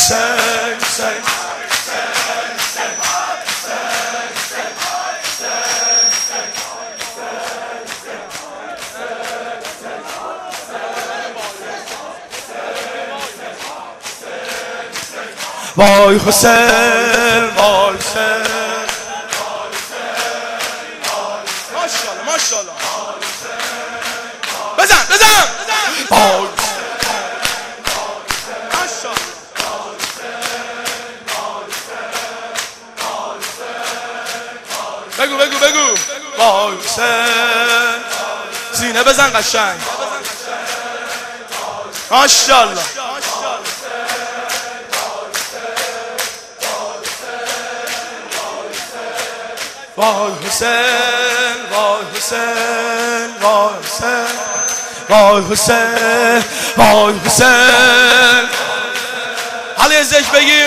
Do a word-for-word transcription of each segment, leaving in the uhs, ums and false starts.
حسین حسین وای حسین وای حسین ماشاءالله ماشاءالله بزن بزن وای بگو بگو بگو وای حسین سینه بزن قشنگ ماشاءالله وای حسین وای حسین وای حسین وای حسین وای حسین حالا یه ذکر بگیم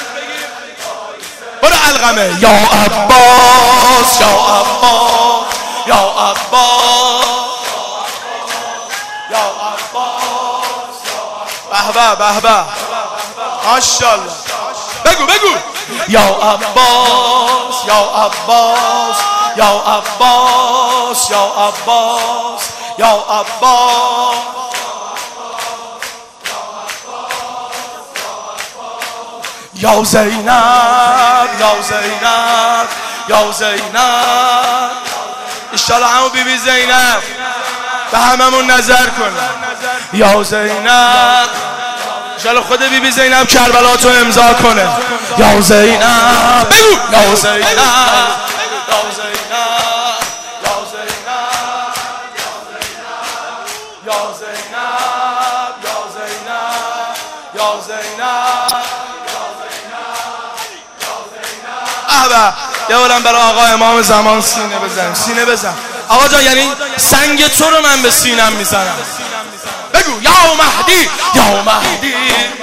برو علقمه یا عباس یا عباس یا عباس یا عباس به به به به ماشاءالله بگو بگو یا عباس یا عباس یا عباس یا عباس یا عباس یا زینب یا زینب یا زینب انشالله همون بی بی زینب به هممون نظر کنه یا زینب انشالله خود بی بی زینب کربلا تو امضا کنه یا زینب بگو یا زینب یا زینب یا زینب یا زینب یا زینب یا زینب احبه یه بارم برای آقا امام زمان سینه بزن سینه بزن آقا جان یعنی سنگ تو رو من به سینم میزنم بگو یا مهدی یا مهدی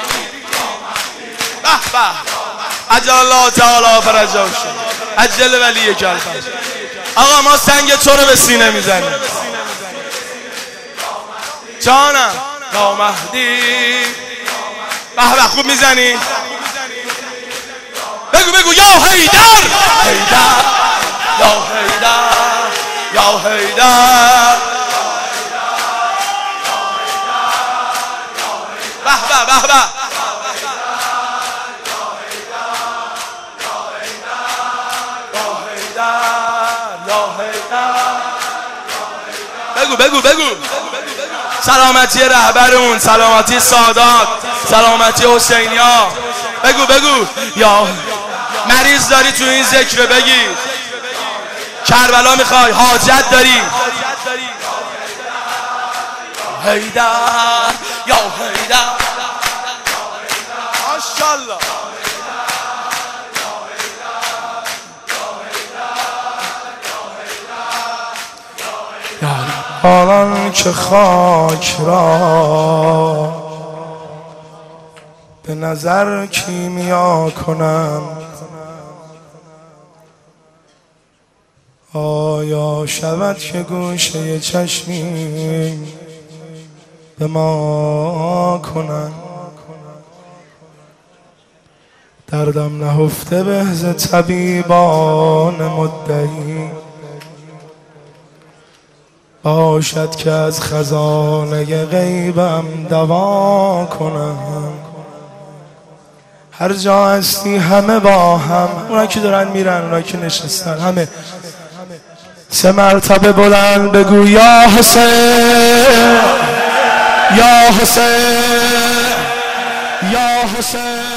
به به عجل الله تعالی فرجه عجل ولی کلفت آقا ما سنگ تو رو به سینه میزنیم جانم یا مهدی به به خوب میزنی بگو بگو یا حیدر حیدر یا حیدر یا حیدر به به به به بگو بگو بگو سلامتی رهبرمون سلامتی سادات سلامتی حسینیا بگو بگو یا مریض داری تو این ذکر بگی کربلا میخوای حاجت داری حیدر یا حیدر ماشاءالله آنان که خاک را به نظر کیمیا کنم آیا شود که گوشه چشمی به ما کنم دردم نهفته به ز طبیبان مدعی باشد که از خزانه غیبم دوا کنم هر جا هستی همه با هم اونا که دارن میرن اونا که نشستن همه سه مرتبه بلند بگو یا حسین یا حسین یا حسین